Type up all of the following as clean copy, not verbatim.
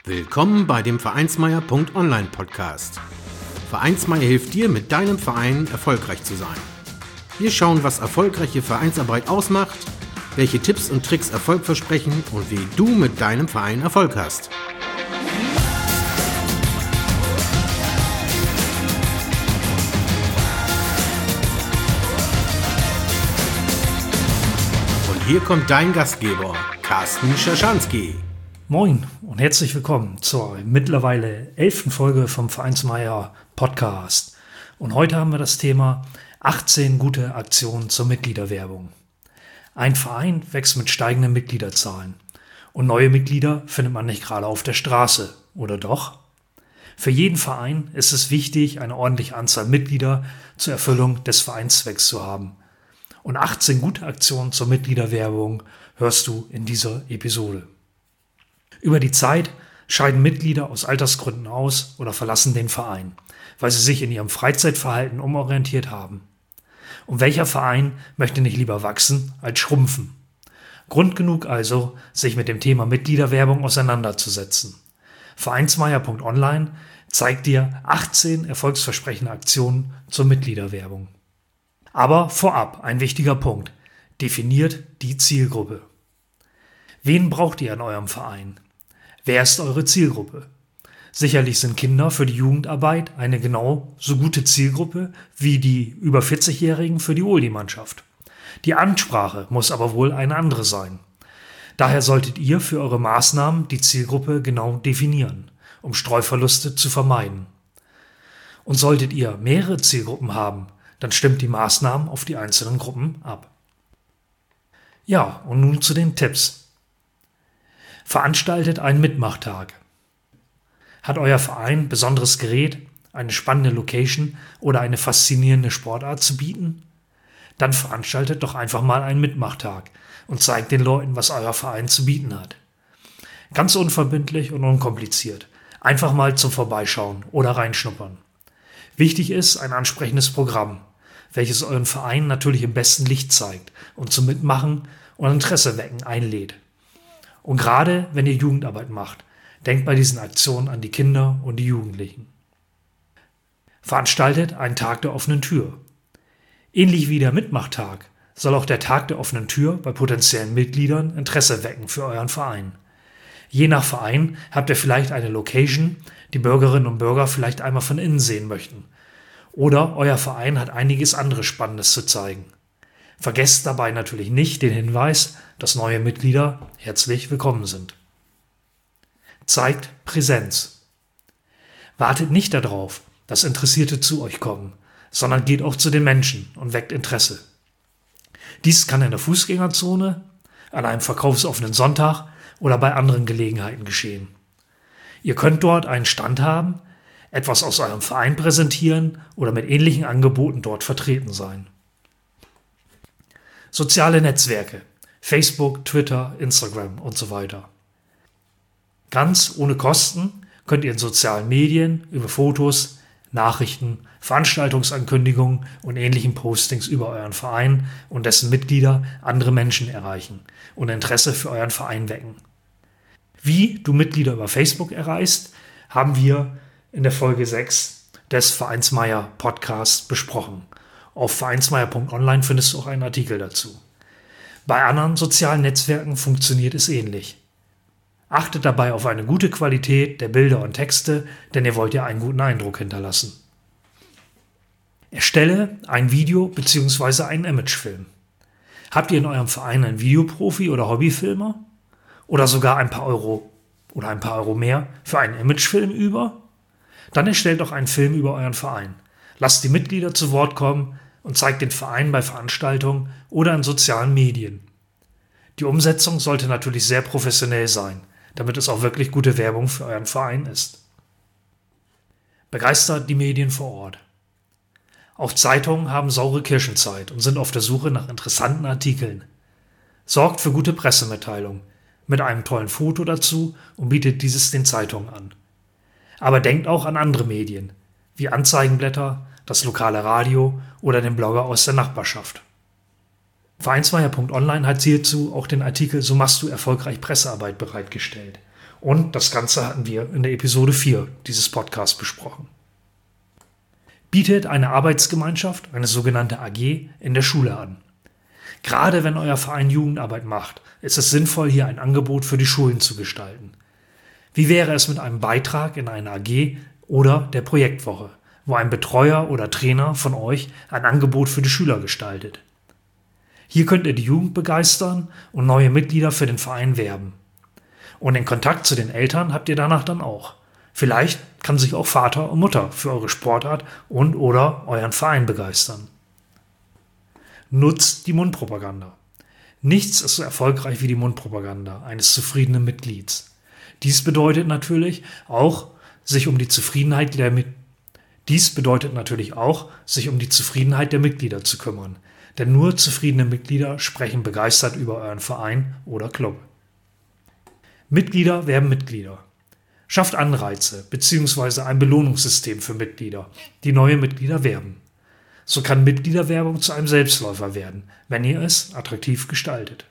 Willkommen bei dem Vereinsmeier.online Podcast. Vereinsmeier hilft dir, mit deinem Verein erfolgreich zu sein. Wir schauen, was erfolgreiche Vereinsarbeit ausmacht, welche Tipps und Tricks Erfolg versprechen und wie du mit deinem Verein Erfolg hast. Und hier kommt dein Gastgeber, Carsten Schaschanski. Moin und herzlich willkommen zur mittlerweile 11. Folge vom Vereinsmeier Podcast. Und heute haben wir das Thema 18 gute Aktionen zur Mitgliederwerbung. Ein Verein wächst mit steigenden Mitgliederzahlen. Und neue Mitglieder findet man nicht gerade auf der Straße, oder doch? Für jeden Verein ist es wichtig, eine ordentliche Anzahl Mitglieder zur Erfüllung des Vereinszwecks zu haben. Und 18 gute Aktionen zur Mitgliederwerbung hörst du in dieser Episode. Über die Zeit scheiden Mitglieder aus Altersgründen aus oder verlassen den Verein, weil sie sich in ihrem Freizeitverhalten umorientiert haben. Und welcher Verein möchte nicht lieber wachsen als schrumpfen? Grund genug also, sich mit dem Thema Mitgliederwerbung auseinanderzusetzen. Vereinsmeier.online zeigt dir 18 erfolgsversprechende Aktionen zur Mitgliederwerbung. Aber vorab ein wichtiger Punkt: Definiert die Zielgruppe. Wen braucht ihr in eurem Verein? Wer ist eure Zielgruppe? Sicherlich sind Kinder für die Jugendarbeit eine genau so gute Zielgruppe wie die über 40-Jährigen für die Oldie-Mannschaft. Die Ansprache muss aber wohl eine andere sein. Daher solltet ihr für eure Maßnahmen die Zielgruppe genau definieren, um Streuverluste zu vermeiden. Und solltet ihr mehrere Zielgruppen haben, dann stimmt die Maßnahmen auf die einzelnen Gruppen ab. Ja, und nun zu den Tipps. Veranstaltet einen Mitmachtag. Hat euer Verein besonderes Gerät, eine spannende Location oder eine faszinierende Sportart zu bieten? Dann veranstaltet doch einfach mal einen Mitmachtag und zeigt den Leuten, was euer Verein zu bieten hat. Ganz unverbindlich und unkompliziert. Einfach mal zum Vorbeischauen oder reinschnuppern. Wichtig ist ein ansprechendes Programm, welches euren Verein natürlich im besten Licht zeigt und zum Mitmachen und Interesse wecken einlädt. Und gerade wenn ihr Jugendarbeit macht, denkt bei diesen Aktionen an die Kinder und die Jugendlichen. Veranstaltet einen Tag der offenen Tür. Ähnlich wie der Mitmachtag soll auch der Tag der offenen Tür bei potenziellen Mitgliedern Interesse wecken für euren Verein. Je nach Verein habt ihr vielleicht eine Location, die Bürgerinnen und Bürger vielleicht einmal von innen sehen möchten. Oder euer Verein hat einiges anderes Spannendes zu zeigen. Vergesst dabei natürlich nicht den Hinweis, dass neue Mitglieder herzlich willkommen sind. Zeigt Präsenz. Wartet nicht darauf, dass Interessierte zu euch kommen, sondern geht auch zu den Menschen und weckt Interesse. Dies kann in der Fußgängerzone, an einem verkaufsoffenen Sonntag oder bei anderen Gelegenheiten geschehen. Ihr könnt dort einen Stand haben, etwas aus eurem Verein präsentieren oder mit ähnlichen Angeboten dort vertreten sein. Soziale Netzwerke, Facebook, Twitter, Instagram und so weiter. Ganz ohne Kosten könnt ihr in sozialen Medien über Fotos, Nachrichten, Veranstaltungsankündigungen und ähnlichen Postings über euren Verein und dessen Mitglieder andere Menschen erreichen und Interesse für euren Verein wecken. Wie du Mitglieder über Facebook erreichst, haben wir in der Folge 6 des Vereinsmeier Podcasts besprochen. Auf vereinsmeier.online findest du auch einen Artikel dazu. Bei anderen sozialen Netzwerken funktioniert es ähnlich. Achtet dabei auf eine gute Qualität der Bilder und Texte, denn ihr wollt ja einen guten Eindruck hinterlassen. Erstelle ein Video bzw. einen Imagefilm. Habt ihr in eurem Verein einen Videoprofi oder Hobbyfilmer? Oder sogar ein paar Euro mehr für einen Imagefilm über? Dann erstellt doch einen Film über euren Verein. Lasst die Mitglieder zu Wort kommen und zeigt den Verein bei Veranstaltungen oder in sozialen Medien. Die Umsetzung sollte natürlich sehr professionell sein, damit es auch wirklich gute Werbung für euren Verein ist. Begeistert die Medien vor Ort. Auch Zeitungen haben saure Kirschenzeit und sind auf der Suche nach interessanten Artikeln. Sorgt für gute Pressemitteilung mit einem tollen Foto dazu und bietet dieses den Zeitungen an. Aber denkt auch an andere Medien, wie Anzeigenblätter, das lokale Radio oder den Blogger aus der Nachbarschaft. Vereinsmeier.online hat hierzu auch den Artikel "So machst du erfolgreich Pressearbeit" bereitgestellt Und das Ganze hatten wir in der Episode 4 dieses Podcasts besprochen. Bietet eine Arbeitsgemeinschaft, eine sogenannte AG, in der Schule an. Gerade wenn euer Verein Jugendarbeit macht, ist es sinnvoll, hier ein Angebot für die Schulen zu gestalten. Wie wäre es mit einem Beitrag in eine AG oder der Projektwoche, wo ein Betreuer oder Trainer von euch ein Angebot für die Schüler gestaltet? Hier könnt ihr die Jugend begeistern und neue Mitglieder für den Verein werben. Und den Kontakt zu den Eltern habt ihr danach dann auch. Vielleicht kann sich auch Vater und Mutter für eure Sportart und/oder euren Verein begeistern. Nutzt die Mundpropaganda. Nichts ist so erfolgreich wie die Mundpropaganda eines zufriedenen Mitglieds. Dies bedeutet natürlich auch, sich um die Zufriedenheit der Mitglieder zu kümmern. Denn nur zufriedene Mitglieder sprechen begeistert über euren Verein oder Club. Mitglieder werben Mitglieder. Schafft Anreize bzw. ein Belohnungssystem für Mitglieder, die neue Mitglieder werben. So kann Mitgliederwerbung zu einem Selbstläufer werden, wenn ihr es attraktiv gestaltet.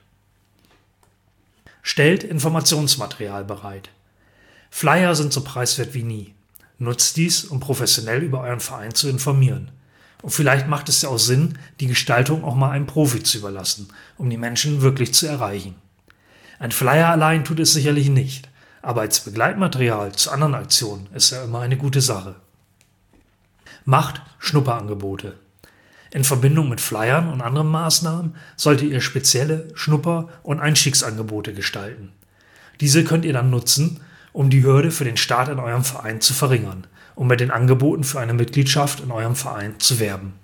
Stellt Informationsmaterial bereit. Flyer sind so preiswert wie nie. Nutzt dies, um professionell über euren Verein zu informieren. Und vielleicht macht es ja auch Sinn, die Gestaltung auch mal einem Profi zu überlassen, um die Menschen wirklich zu erreichen. Ein Flyer allein tut es sicherlich nicht, aber als Begleitmaterial zu anderen Aktionen ist er immer eine gute Sache. Macht Schnupperangebote. In Verbindung mit Flyern und anderen Maßnahmen solltet ihr spezielle Schnupper- und Einstiegsangebote gestalten. Diese könnt ihr dann nutzen, um die Hürde für den Start in eurem Verein zu verringern, um mit den Angeboten für eine Mitgliedschaft in eurem Verein zu werben.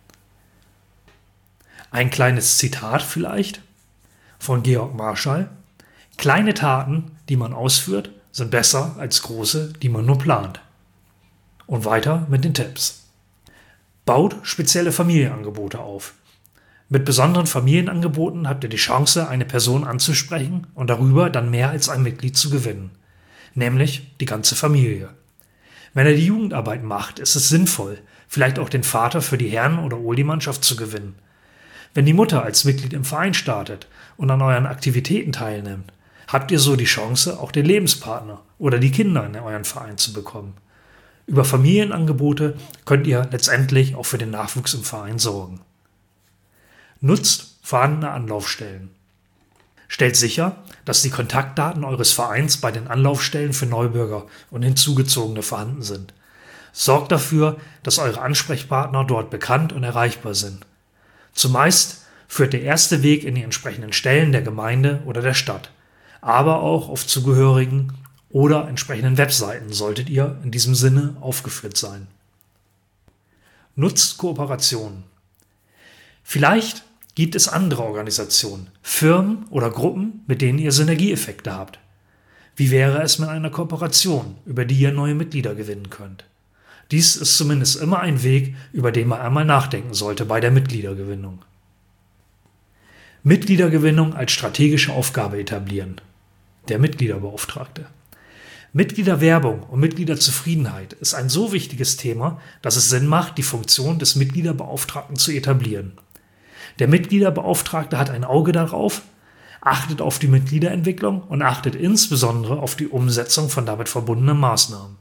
Ein kleines Zitat vielleicht von Georg Marschall: Kleine Taten, die man ausführt, sind besser als große, die man nur plant. Und weiter mit den Tipps. Baut spezielle Familienangebote auf. Mit besonderen Familienangeboten habt ihr die Chance, eine Person anzusprechen und darüber dann mehr als ein Mitglied zu gewinnen. Nämlich die ganze Familie. Wenn ihr die Jugendarbeit macht, ist es sinnvoll, vielleicht auch den Vater für die Herren- oder Oldie-Mannschaft zu gewinnen. Wenn die Mutter als Mitglied im Verein startet und an euren Aktivitäten teilnimmt, habt ihr so die Chance, auch den Lebenspartner oder die Kinder in euren Verein zu bekommen. Über Familienangebote könnt ihr letztendlich auch für den Nachwuchs im Verein sorgen. Nutzt vorhandene Anlaufstellen. Stellt sicher, dass die Kontaktdaten eures Vereins bei den Anlaufstellen für Neubürger und Hinzugezogene vorhanden sind. Sorgt dafür, dass eure Ansprechpartner dort bekannt und erreichbar sind. Zumeist führt der erste Weg in die entsprechenden Stellen der Gemeinde oder der Stadt, aber auch auf zugehörigen oder entsprechenden Webseiten solltet ihr in diesem Sinne aufgeführt sein. Nutzt Kooperationen. Vielleicht gibt es andere Organisationen, Firmen oder Gruppen, mit denen ihr Synergieeffekte habt. Wie wäre es mit einer Kooperation, über die ihr neue Mitglieder gewinnen könnt? Dies ist zumindest immer ein Weg, über den man einmal nachdenken sollte bei der Mitgliedergewinnung. Mitgliedergewinnung als strategische Aufgabe etablieren. Der Mitgliederbeauftragte. Mitgliederwerbung und Mitgliederzufriedenheit ist ein so wichtiges Thema, dass es Sinn macht, die Funktion des Mitgliederbeauftragten zu etablieren. Der Mitgliederbeauftragte hat ein Auge darauf, achtet auf die Mitgliederentwicklung und achtet insbesondere auf die Umsetzung von damit verbundenen Maßnahmen.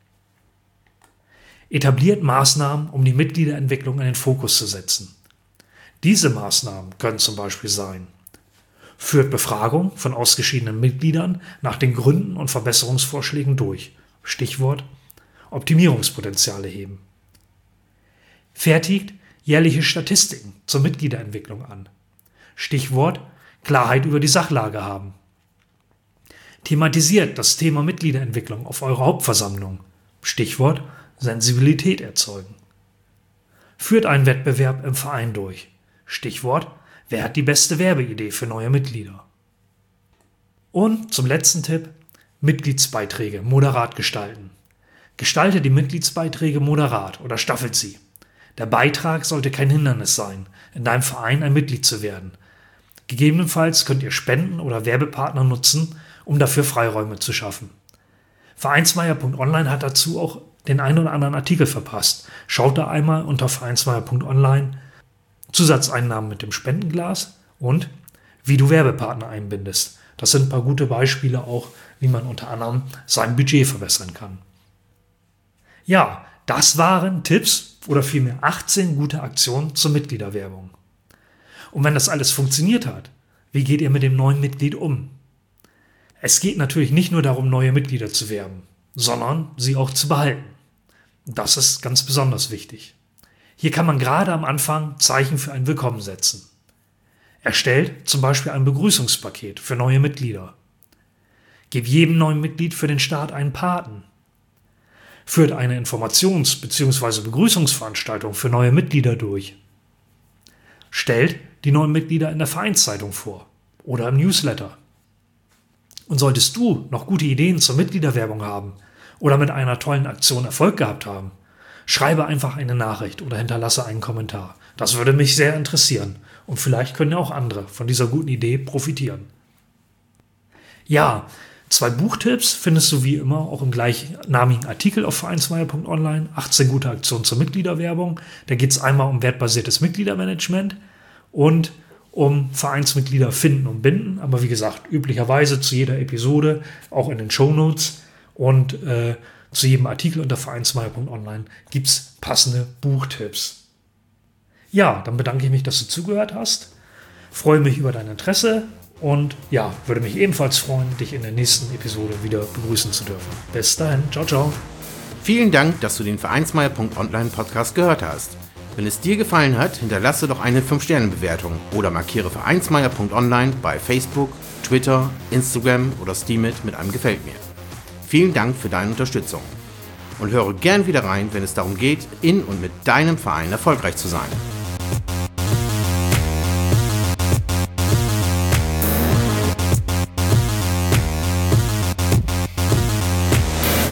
Etabliert Maßnahmen, um die Mitgliederentwicklung in den Fokus zu setzen. Diese Maßnahmen können zum Beispiel sein: Führt Befragung von ausgeschiedenen Mitgliedern nach den Gründen und Verbesserungsvorschlägen durch. Stichwort Optimierungspotenziale heben. Fertigt jährliche Statistiken zur Mitgliederentwicklung an. Stichwort Klarheit über die Sachlage haben. Thematisiert das Thema Mitgliederentwicklung auf eurer Hauptversammlung. Stichwort Sensibilität erzeugen. Führt einen Wettbewerb im Verein durch. Stichwort Wer hat die beste Werbeidee für neue Mitglieder? Und zum letzten Tipp: Mitgliedsbeiträge moderat gestalten. Gestalte die Mitgliedsbeiträge moderat oder staffelt sie. Der Beitrag sollte kein Hindernis sein, in deinem Verein ein Mitglied zu werden. Gegebenenfalls könnt ihr Spenden oder Werbepartner nutzen, um dafür Freiräume zu schaffen. Vereinsmeier.online hat dazu auch den einen oder anderen Artikel verpasst. Schaut da einmal unter vereinsmeier.online. Zusatzeinnahmen mit dem Spendenglas und wie du Werbepartner einbindest. Das sind ein paar gute Beispiele auch, wie man unter anderem sein Budget verbessern kann. Ja, das waren Tipps oder vielmehr 18 gute Aktionen zur Mitgliederwerbung. Und wenn das alles funktioniert hat, wie geht ihr mit dem neuen Mitglied um? Es geht natürlich nicht nur darum, neue Mitglieder zu werben, sondern sie auch zu behalten. Das ist ganz besonders wichtig. Hier kann man gerade am Anfang Zeichen für ein Willkommen setzen. Erstellt zum Beispiel ein Begrüßungspaket für neue Mitglieder. Gebt jedem neuen Mitglied für den Start einen Paten. Führt eine Informations- bzw. Begrüßungsveranstaltung für neue Mitglieder durch. Stellt die neuen Mitglieder in der Vereinszeitung vor oder im Newsletter. Und solltest du noch gute Ideen zur Mitgliederwerbung haben oder mit einer tollen Aktion Erfolg gehabt haben, schreibe einfach eine Nachricht oder hinterlasse einen Kommentar. Das würde mich sehr interessieren und vielleicht können ja auch andere von dieser guten Idee profitieren. Ja, 2 Buchtipps findest du wie immer auch im gleichnamigen Artikel auf vereinsmeier.online. 18 gute Aktionen zur Mitgliederwerbung. Da geht es einmal um wertbasiertes Mitgliedermanagement und um Vereinsmitglieder finden und binden. Aber wie gesagt, üblicherweise zu jeder Episode, auch in den Shownotes und zu jedem Artikel unter vereinsmeier.online gibt es passende Buchtipps. Ja, dann bedanke ich mich, dass du zugehört hast. Freue mich über dein Interesse. Und ja, würde mich ebenfalls freuen, dich in der nächsten Episode wieder begrüßen zu dürfen. Bis dahin, ciao, ciao. Vielen Dank, dass du den Vereinsmeier.online Podcast gehört hast. Wenn es dir gefallen hat, hinterlasse doch eine 5-Sterne-Bewertung oder markiere vereinsmeier.online bei Facebook, Twitter, Instagram oder Steemit mit einem Gefällt mir. Vielen Dank für deine Unterstützung. Und höre gern wieder rein, wenn es darum geht, in und mit deinem Verein erfolgreich zu sein.